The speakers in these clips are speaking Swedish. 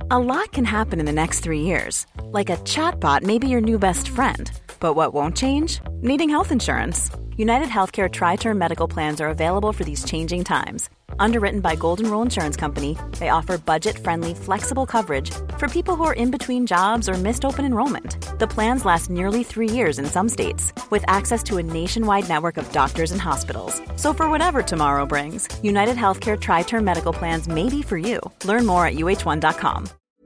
A lot can happen in the next 3 years. Like a chatbot may be your new best friend. But what won't change? Needing health insurance. United Healthcare Tri-Term Medical Plans are available for these changing times. Underwritten by Golden Rule Insurance Company, they offer budget-friendly, flexible coverage for people who are in between jobs or missed open enrollment. The plans last nearly 3 years in some states, with access to a nationwide network of doctors and hospitals. So for whatever tomorrow brings, United Healthcare Tri-Term Medical Plans may be for you. Learn more at uh1.com.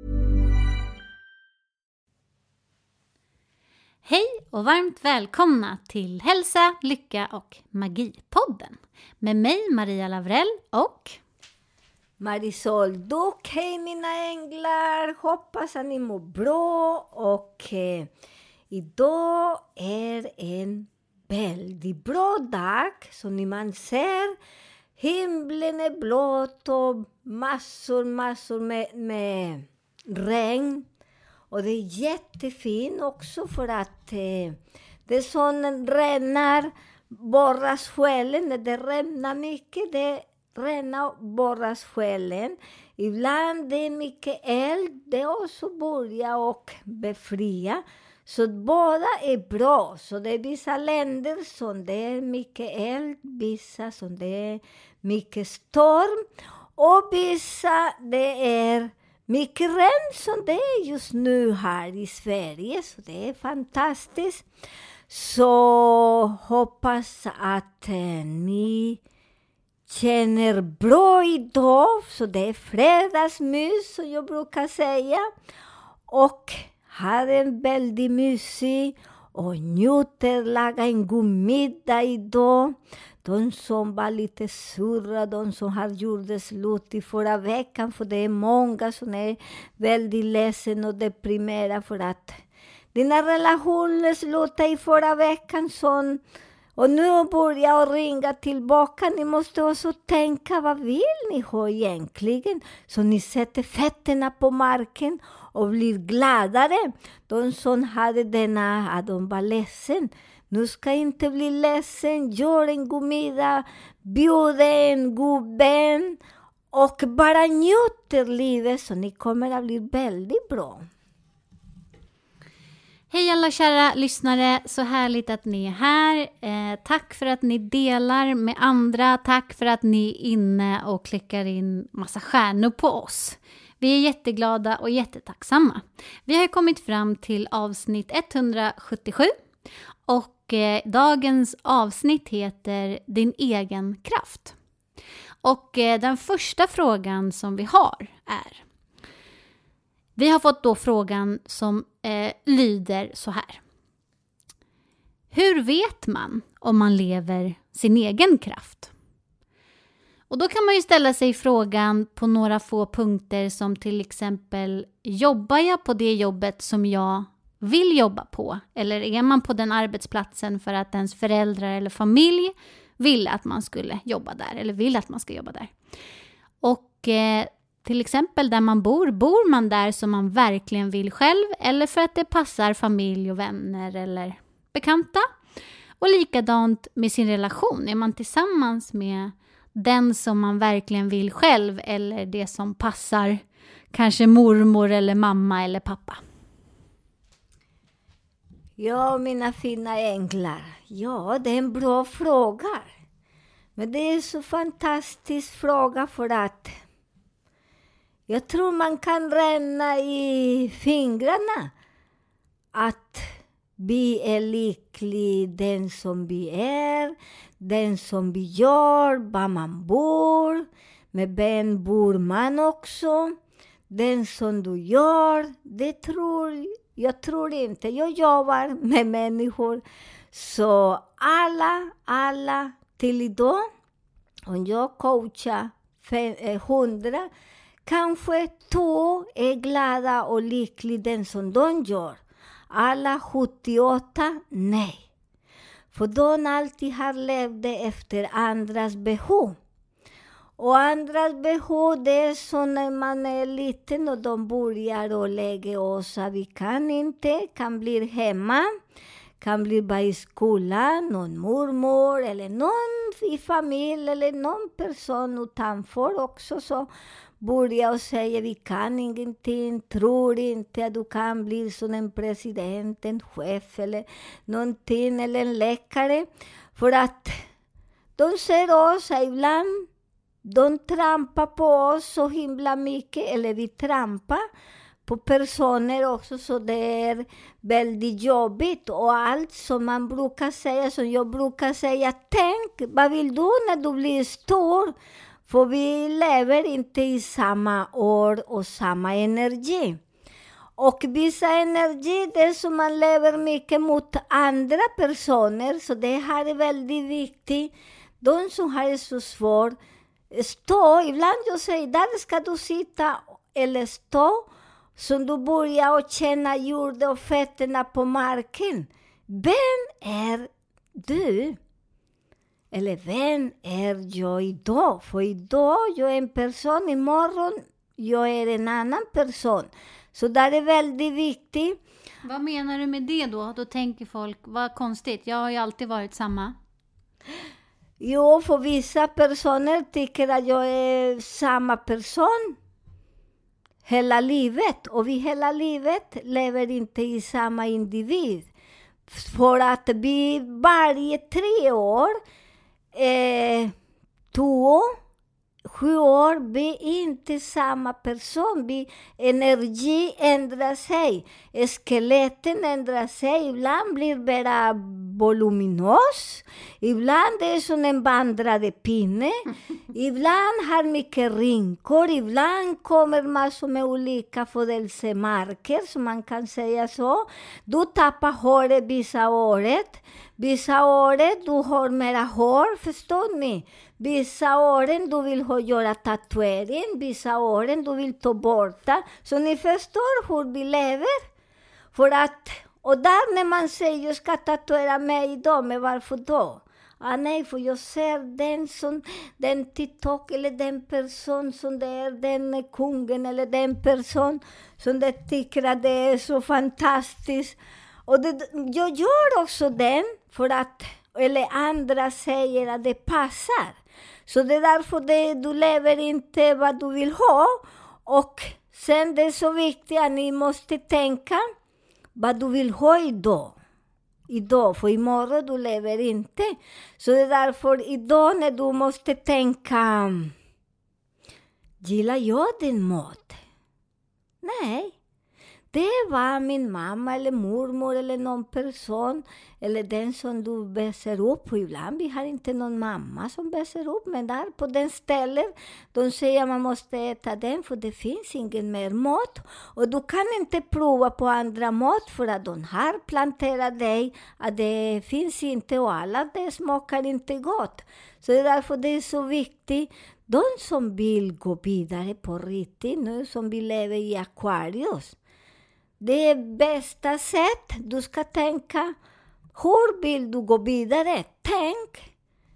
Hej och varmt välkomna till Hälsa, Lycka och Magi-podden. Med mig Maria Lavrell och Marisol Duck. Hej mina änglar, hoppas att ni mår bra och idag är en väldigt bra dag. Som ni man ser, himlen är blått och massor med regn. Och det är jättefint också för att det är sån regnar borras själen. När det regnar mycket, det regnar borras själen. Ibland det är mycket eld, det också börjar och befria. Så båda är bra. Så det är vissa länder som det är mycket eld, vissa som det är mycket storm. Och vissa det är mycket regn som det är just nu här i Sverige. Så det är fantastiskt. Så hoppas att ni känner bra idag. Så det är fredagsmys som jag brukar säga. Och har en väldigt mysig och njuter, laga en god middag idag. De som var lite surra, de som har gjort det slut i förra veckan. För det är många som är väldigt ledsen och deprimerade för att dina relationer slutade i förra veckan. Och nu börjar jag ringa tillbaka. Ni måste också tänka, vad vill ni ha egentligen? Så ni sätter fötterna på marken och blir gladare. De som hade denna, att de var ledsen. Nu ska inte bli ledsen, gör en god middag, bjud en god vän och bara njuter livet så ni kommer att bli väldigt bra. Hej alla kära lyssnare, så härligt att ni är här. Tack för att ni delar med andra, tack för att ni är inne och klickar in massa stjärnor på oss. Vi är jätteglada och jättetacksamma. Vi har kommit fram till avsnitt 177 och dagens avsnitt heter Din egen kraft. Och den första frågan som vi har är: vi har fått då frågan som lyder så här: hur vet man om man lever sin egen kraft? Och då kan man ju ställa sig frågan på några få punkter, som till exempel: jobbar jag på det jobbet som jag vill jobba på? Eller är man på den arbetsplatsen för att ens föräldrar eller familj vill att man skulle jobba där, eller vill att man ska jobba där? Och till exempel där man bor man där som man verkligen vill själv, eller för att det passar familj och vänner eller bekanta? Och likadant med sin relation, är man tillsammans med den som man verkligen vill själv, eller det som passar kanske mormor eller mamma eller pappa? Ja, mina fina änglar. Ja, det är en bra fråga. Men det är så fantastisk fråga för att jag tror man kan ränna i fingrarna att vi är lycklig den som vi är, den som vi gör, var man bor, med vem bor man också, den som du gör, jag tror inte. Jag jobbar med människor, så alla till idag, om jag coachar 100, kanske 2 är glada och lyckliga den som de gör. Alla 78, nej. För de alltid har levt efter andras behov. Och andras behov, det är så när man är liten och de börjar och lägga oss att vi kan bli hemma, kan bli bara i skolan, någon mormor eller någon i familj eller någon person utanför också, så börjar och säger vi kan ingenting, tror inte att du kan bli som en president, en chef eller någonting, eller en läkare. För att de ser oss ibland, de trampar på oss så himla mycket, eller vi trampar på personer också, så det är väldigt jobbigt. Och allt som man brukar säga, som jag brukar säga, tänk, vad vill du när du blir stor? För vi lever inte i samma år och samma energi. Och vissa energi, det är som man lever mycket mot andra personer, så det här är väldigt viktigt. De som har det så svårt, stå, ibland jag säger, där ska du sitta eller stå, så du börjar att känna jorden och fötterna på marken. Vem är du? Eller vem är jag idag? För idag jag är en person, imorgon jag är en annan person. Så det är väldigt viktigt. Vad menar du med det då? Då tänker folk, vad konstigt, jag har ju alltid varit samma. Jo, för vissa personer tycker att jag är samma person hela livet. Och vi hela livet lever inte i samma individ. För att vi varje 3 år, 2, 7 år, vi är inte samma person. Energi ändrar sig. Skeletten ändrar sig. Ibland blir bara voluminös. Ibland är det som en vandrade pinne. Ibland har mycket rinkor. Ibland kommer massor med olika födelsemarker, som man kan säga så. Du tappar håret vissa året. Vissa året du har mera hår, förstår ni? Vissa åren du vill göra tatuering, vissa åren du vill ta bort det. Så ni förstår hur vi lever. För att, och där när man säger jag ska tatuera mig idag, men varför då? Nej, för jag ser den som den TikTok eller den person som det är, den kungen eller den person som det tycker att det är så fantastiskt. Och jag gör också den för att, eller andra säger att det passar. Så det är därför du lever inte vad du vill ha. Och sen det är så viktigt att ni måste tänka vad du vill ha idag, för imorgon du lever inte. Så det är därför idag när du måste tänka, gillar jag din mat? Nej. Det var min mamma eller mormor eller någon person eller den som du växer upp på. Ibland vi har inte någon mamma som växer upp, men där på den stället de säger att man måste äta den för det finns ingen mer mat. Och du kan inte prova på andra mat för att de har planterat dig att det finns inte och alla det smakar inte gott. Så det är därför det är så viktigt. De som vill gå vidare på riktigt nu som vi lever i Aquarius. Det är bästa sätt. Du ska tänka, hur vill du gå vidare? Tänk,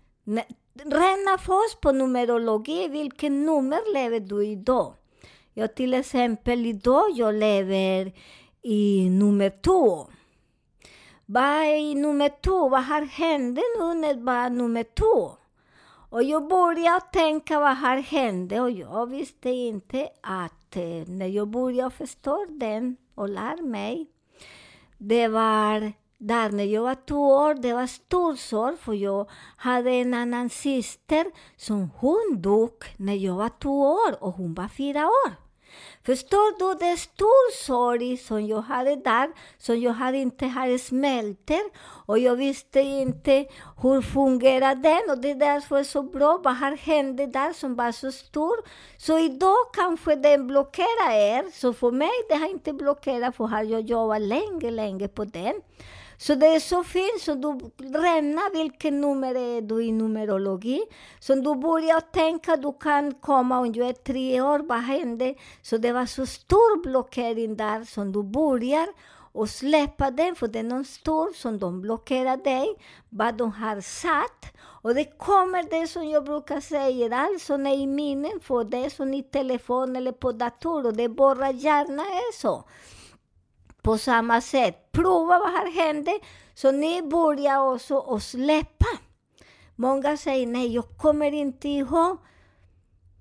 ränna först på numerologi. Vilken nummer lever du idag? Jag till exempel idag, jag lever i nummer 2. Vad är i nummer 2? Vad har hänt nu när det var nummer 2? Och jag började tänka vad har hänt. Och jag visste inte att när jag började förstå den och lär mig. Det var där när jag var 2 år, det var stor sorg för jag hade en annan syster som hon dog när jag var 2 år och hon var 4 år. Förstår du, det är stor sorg som jag hade där, som jag inte hade smälter och jag visste inte hur fungerar den och det är därför så bra vad har hänt där som var så stor. Så idag kanske den blockerar er, så för mig det har inte blockerat för har jag jobbat länge på den. Så det är så fint, så du rännar vilken nummer är du i numerologi. Så du börjar tänka, du kan komma om jag är 3 år, vad hände? Så det var så stor blockering där som du börjar och släppa den, för det är någon stor som de blockerar dig, vad de har satt. Och det kommer det som jag brukar säga, alltså när i minnen för det som i telefon eller på dator, och det bara gärna är så. På samma sätt, prova vad här hände, så ni börjar också att släppa. Många säger, nej jag kommer inte ihåg.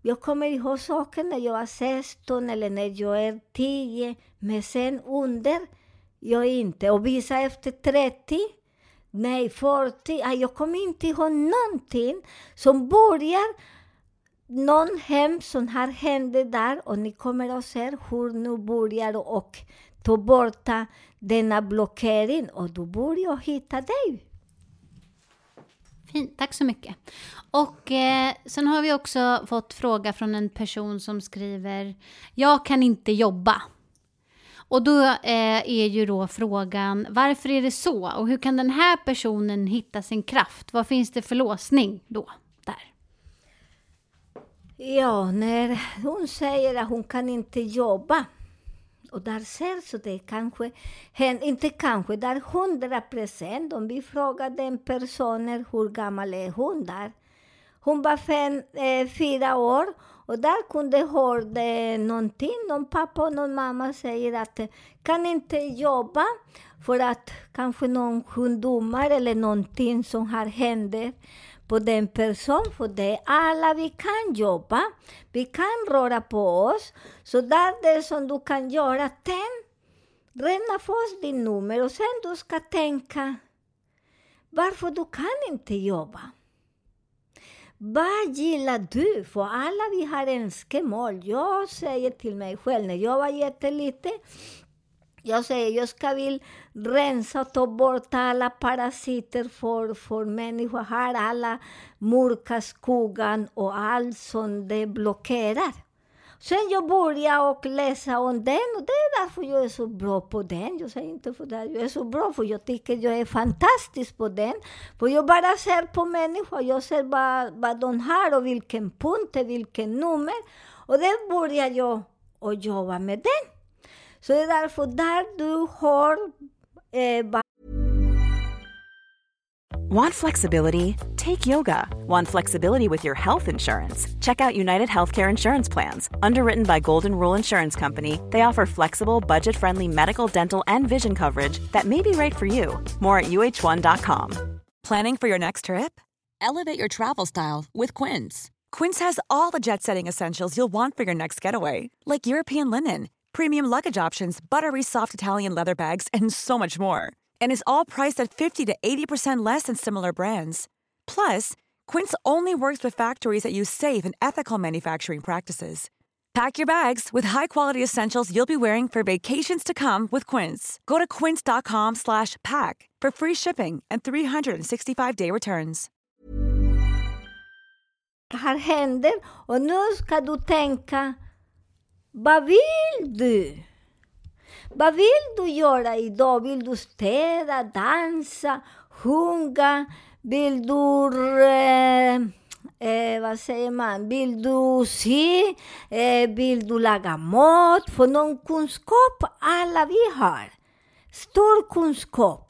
Jag kommer ihåg saker när jag var 16 eller när jag är 10. Men sen under, jag inte. Och vissa efter 30, nej 40. Jag kommer inte ihåg någonting som börjar någon hem som har hänt där. Och ni kommer att se hur nu börjar och ta bort denna blockering. Och då börjar jag hitta dig. Fint, tack så mycket. Och sen har vi också fått fråga från en person som skriver: jag kan inte jobba. Och då är ju då frågan, varför är det så? Och hur kan den här personen hitta sin kraft? Vad finns det för låsning då där? Ja, när hon säger att hon kan inte jobba. Och där ser så det kanske, inte kanske, där 100%. Om vi frågar den personen hur gammal är hon där. Hon var 4 år och där kunde höra någonting. Någon pappa och någon mamma säger att kan inte jobba för att kanske någon sjukdomar eller någonting som har hänt på den personen. För det alla vi kan jobba, vi kan röra på oss. Så där det som du kan göra, räkna först din nummer och sen du ska tänka varför du kan inte jobba. Vad gillar du? För alla vi har önskemål. Jag säger till mig själv när jag var jätteliten. Jag säger jag ska vill rensa och ta bort alla parasiter för människor här. Alla mörka skogen och allt som det blockerar. Sen jag började och läsa om den och det är därför jag är så bra på den. Jag säger inte för det, jag är så bra för jag tycker jag är fantastisk på den. För jag bara ser på människor, jag ser vad de har och vilken punkt, vilken nummer. Och det börjar jag att jobba med den. Så det är därför där du har... Want flexibility? Take yoga. Want flexibility with your health insurance? Check out United Healthcare Insurance Plans. Underwritten by Golden Rule Insurance Company, they offer flexible, budget-friendly medical, dental, and vision coverage that may be right for you. More at uh1.com. Planning for your next trip? Elevate your travel style with Quince. Quince has all the jet-setting essentials you'll want for your next getaway, like European linen, premium luggage options, buttery soft Italian leather bags, and so much more. And is all priced at 50 to 80% less than similar brands. Plus, Quince only works with factories that use safe and ethical manufacturing practices. Pack your bags with high-quality essentials you'll be wearing for vacations to come with Quince. Go to quince.com/pack for free shipping and 365-day returns. Här händer och nu ska du tänka, vad vill du? Vad vill du göra idag? Vill du städa, dansa, sjunga? Vill du, vad säger man? Vill du se? Vill du laga mat? För någon kunskap alla vi har. Stor kunskap.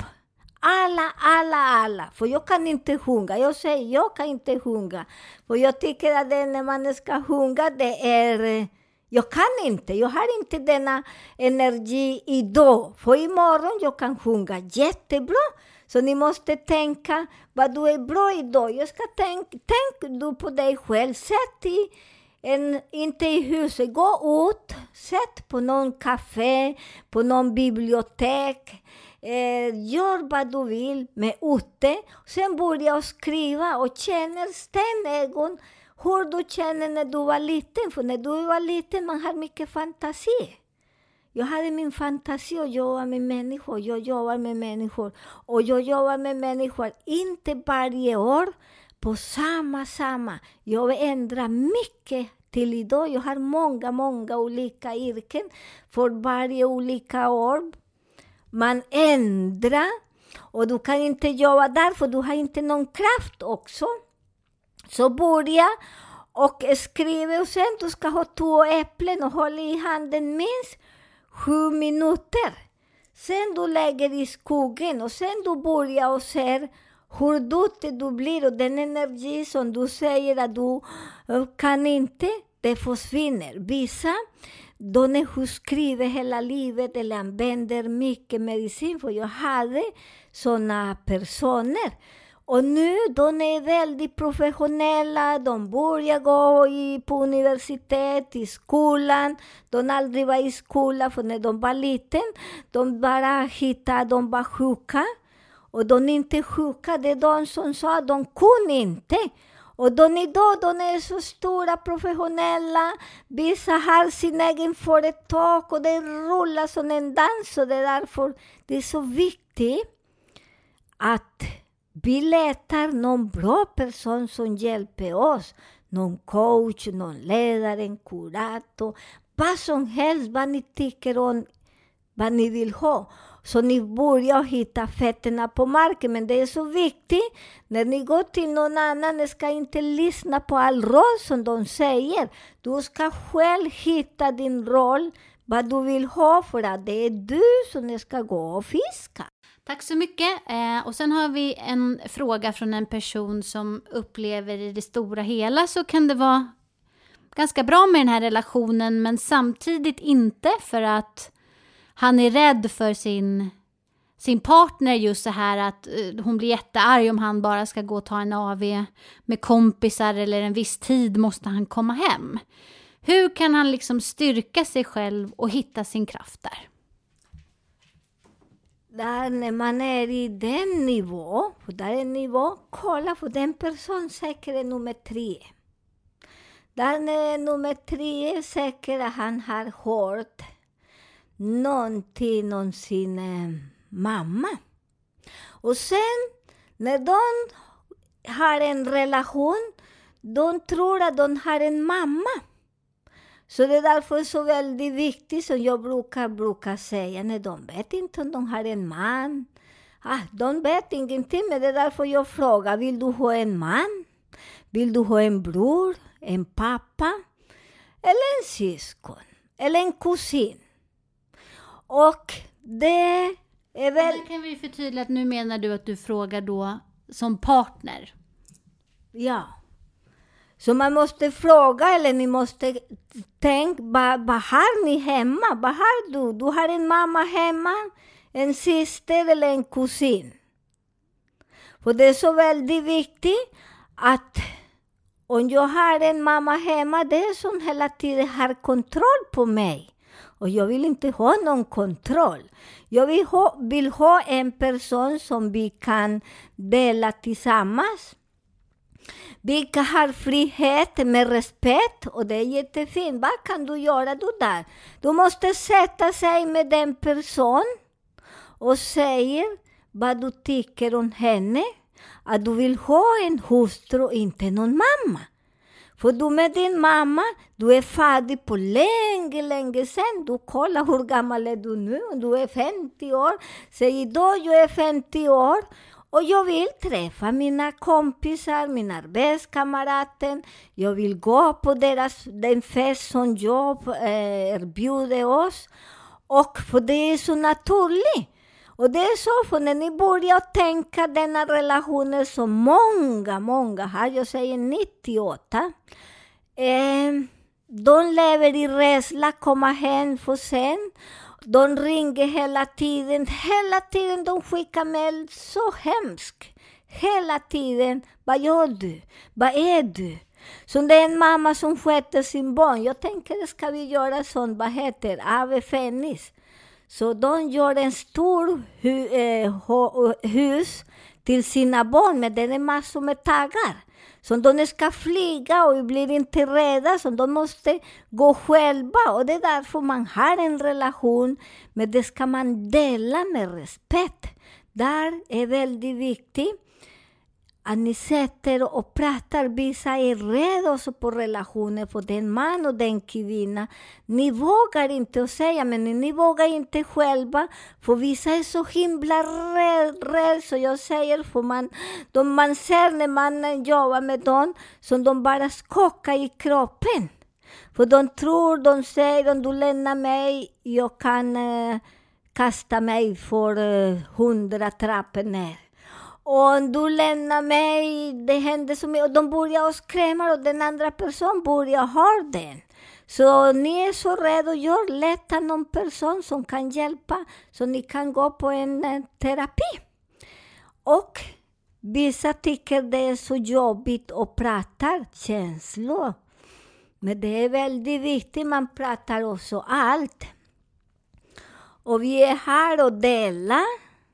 Alla. För jag kan inte sjunga. Jag säger, jag kan inte sjunga. För jag tycker att det när man ska sjunga, det är... Jag kan inte, jag har inte denna energi idag. För imorgon jag kan sjunga jättebra. Så ni måste tänka vad du är bra idag. Jag ska tänk du på dig själv. Sätt inte i huset, gå ut. Sätt på någon café, på någon bibliotek. Gör vad du vill med ute. Sen börja skriva och känner stämögon. Hur du känner när du var liten. För när du var liten man har mycket fantasi. Jag hade min fantasi och jobba med människor. Jag jobbar med människor. Och jag jobbar med människor inte varje år på samma. Jag ändrar mycket till idag. Jag har många olika yrken. För varje olika år. Man ändrar. Och du kan inte jobba där för du har inte någon kraft också. Så börja och skriva och sen du ska ha 2 äpplen och hålla i handen minst 7 minuter. Sen du lägger i skogen och sen du börjar och ser hur duktig du blir och den energi som du säger att du kan inte, det försvinner. Vissa, de är sjukskrivna hela livet eller använder mycket medicin för jag hade sådana personer. Och nu de är väldigt professionella, de börjar gå på universitet, i skolan. De aldrig var i skolan för när de var liten. De bara hittade, de var sjuka. Och de inte sjuka, det är de som sa att de kunde inte. Och de idag, de är så stora, professionella. Vissa har sin egen företag och det rullar som en dans. Och det är därför det är så viktigt att vi letar någon bra person som hjälper oss. Någon coach, någon ledare, en kurator. Vad som helst, vad ni tycker om, vad ni vill ha. Så ni börjar hitta fötterna på marken. Men det är så viktigt. När ni går till någon annan, ni ska inte lyssna på all råd som de säger. Du ska själv hitta din roll. Vad du vill ha, för att det är du som ska gå och fiska. Tack så mycket. Och sen har vi en fråga från en person som upplever i det stora hela så kan det vara ganska bra med den här relationen, men samtidigt inte, för att han är rädd för sin partner, just så här att hon blir jättearg om han bara ska gå och ta en AV med kompisar, eller en viss tid måste han komma hem. Hur kan han liksom styrka sig själv och hitta sin kraft där? Där när man är i den nivå, för där är en nivå, kolla för den person säkert är nummer 3. Där när nummer 3 säkert att han har hört någonting om sin mamma. Och sen när de har en relation, de tror att de har en mamma. Så det är därför så väldigt viktigt, som jag brukar säga, när de vet inte om de har en man. De vet ingenting, men det är därför jag frågar, vill du ha en man? Vill du ha en bror, en pappa? Eller en syskon? Eller en kusin? Och det är väl... Där kan vi förtydliga att nu menar du att du frågar då som partner. Ja. Så man måste fråga, eller ni måste tänka, vad har ni hemma? Vad har du? Du har en mamma hemma, en syster eller en kusin. För det är så väldigt viktigt att om jag har en mamma hemma, det är som hela tiden har kontroll på mig. Och jag vill inte ha någon kontroll. Jag vill ha en person som vi kan dela tillsammans. Vi kan ha frihet med respekt, och det är jättefint. Vad kan du göra du där? Du måste sätta sig med den person och säga vad du tycker om henne. Att du vill ha en hustru, inte någon mamma. För du med din mamma, du är färdig på länge sedan. Du kollar hur gammal är du nu. Du är 50 år. Säg idag jag är 50 år. Och jag vill träffa mina kompisar, mina arbetskamrater. Jag vill gå på den fest som jag erbjuder oss. Och för det är så naturligt. Och det är så, för när ni börjar tänka denna relationer som många har, jag säger 98, de lever i rädsla, komma hem för sen. De ringer hela tiden de skickar mejl, så hemskt. Hela tiden, vad gör du? Vad är du? Så det är en mamma som sköter sin barn. Jag tänker, ska vi göra sånt, vad heter Ave Fennis. Så de gör en stor hus till sina barn, men det är massor med taggar. Så de ska flyga och blir inte rädda, så de måste gå själva. Och det är därför man har en relation, men det ska man dela med respekt. Där är väldigt viktigt att ni sätter och pratar. Vissa är rädda också på relationer, för den man och den kvinna. Ni vågar inte att säga, men ni vågar inte själva. För vissa är så himla rädda, så jag säger, för man ser när man jobbar med dem, som de bara skakar i kroppen. För de säger, om du lämnar mig, jag kan kasta mig för 100 trappor ner. Och du lämnar mig, det händer så mycket. Och de börjar skrämma, och den andra personen börjar ha den. Så ni är så rädda, och gör leta någon person som kan hjälpa. Så ni kan gå på en terapi. Och Vissa tycker det är så jobbigt att prata känslor. Men det är väldigt viktigt, man pratar också allt. Och vi är här och delar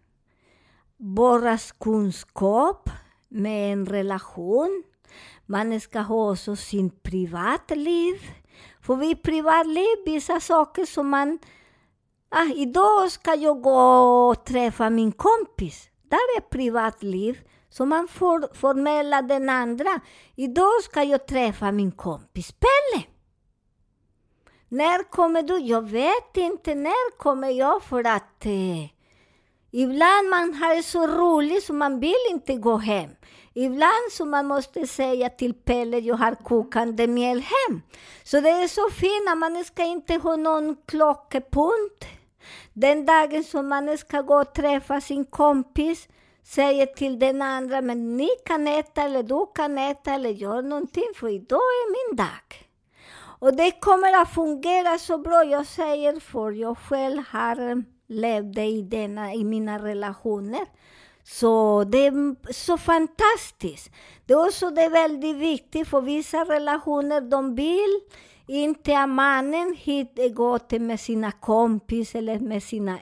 våras kunskap med en relation. Man ska ha också sin privatliv. För vi privatliv, vissa saker som man... idag ska jag gå och träffa min kompis. Där är privatliv. Så man får förmedla den andra. Idag ska jag träffa min kompis Pelle. När kommer du? Jag vet inte när kommer jag, för att ibland man har det så roligt så man vill inte gå hem. Ibland så man måste säga till Pelle, jag har kokande mjöl hem. Så det är så fint att man ska inte ha någon klockepunkt. Den dagen som man ska gå och träffa sin kompis, säger till den andra, men ni kan äta eller du kan äta eller gör någonting, för idag är min dag. Och det kommer att fungera så bra, jag säger, för jag själv har levt i mina relationer. Så det är så fantastiskt. Det är också väldigt viktigt, för vissa relationer, de vill inte att mannen går med sina kompis eller med sina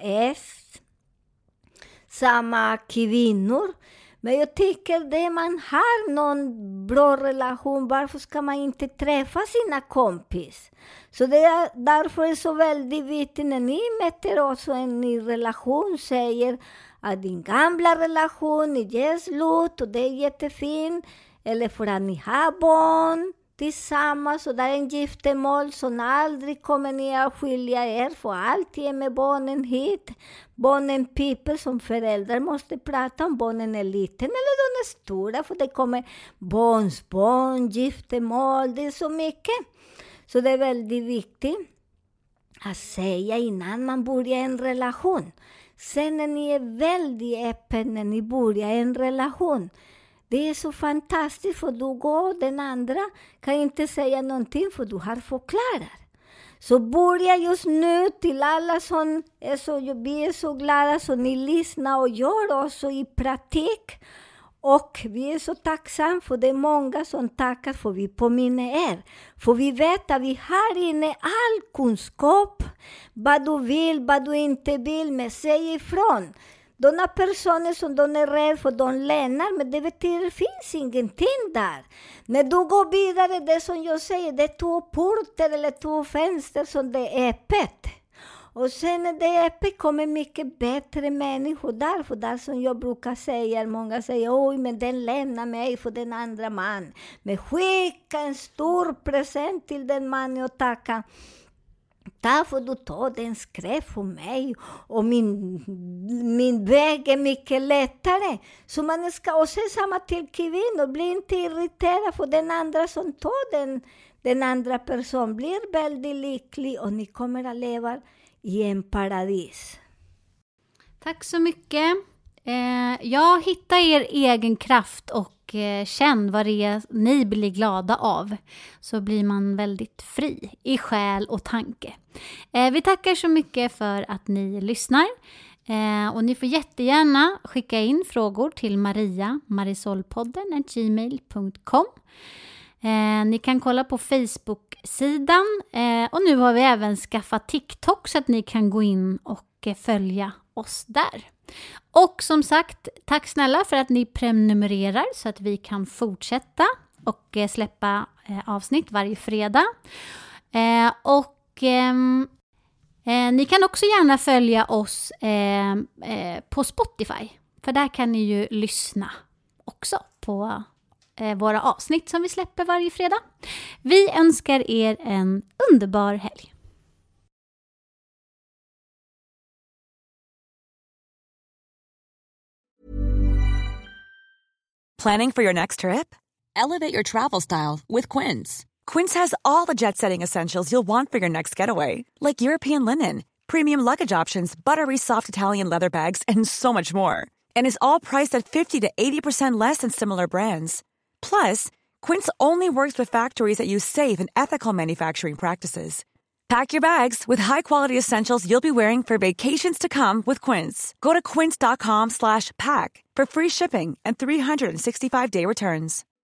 samma kvinnor. Men jag tycker det man har någon bra relation, varför ska man inte träffa sina kompis? Så det är därför så väldigt viktigt när ni möter också en ny relation, säger att din gamla relation är slut och det är jättefint, eller för att ni har barn tillsammans och det är en giftermål, så aldrig kommer ni att skilja er, för alltid är med barnen hit. Barnen piper, som föräldrar måste prata om barnen är liten eller de är stora, för det kommer barn, giftermål, det är så mycket. Så det är väldigt viktigt att säga innan man börjar en relation. Sen när ni är väldigt öppen när ni börjar en relation, det är så fantastiskt, för du går, den andra kan inte säga någonting för du har förklarat. Så börja just nu till alla som är så, vi är så glada så ni lyssnar och gör också i praktik. Och vi är så tacksamma för det är många som tackar för vi påminner er. För vi vet att vi har inne all kunskap, vad du vill, vad du inte vill, men säg ifrån. De personer som de är rädda för, de lämnar, men det betyder det finns ingenting där. När du går vidare, det som jag säger, det är 2 portar eller 2 fönster som det är öppet. Och sen när det är öppet kommer mycket bättre människor där. För där som jag brukar säga, många säger, oj men den lämnar mig för den andra man. Men skicka en stor present till den mannen och tacka. Därför du tar den skräp för mig och min väg är mycket lättare. Så man ska också samma till kvinnor, bli inte irriterad för den andra som tar den andra personen. Blir väldigt lycklig och ni kommer att leva i en paradis. Tack så mycket. Jag hittar er egen kraft och känn vad det är ni blir glada av, så blir man väldigt fri i själ och tanke. Vi tackar så mycket för att ni lyssnar, och ni får jättegärna skicka in frågor till marisolpodden@gmail.com. Ni kan kolla på Facebook-sidan, och nu har vi även skaffat TikTok så att ni kan gå in och följa oss där. Och som sagt, tack snälla för att ni prenumererar så att vi kan fortsätta och släppa avsnitt varje fredag. Ni kan också gärna följa oss på Spotify, för där kan ni ju lyssna också på våra avsnitt som vi släpper varje fredag. Vi önskar er en underbar helg. Planning for your next trip? Elevate your travel style with Quince. Quince has all the jet-setting essentials you'll want for your next getaway, like European linen, premium luggage options, buttery soft Italian leather bags, and so much more. And is all priced at 50 to 80% less than similar brands. Plus, Quince only works with factories that use safe and ethical manufacturing practices. Pack your bags with high-quality essentials you'll be wearing for vacations to come with Quince. Go to quince.com/pack for free shipping and 365-day returns.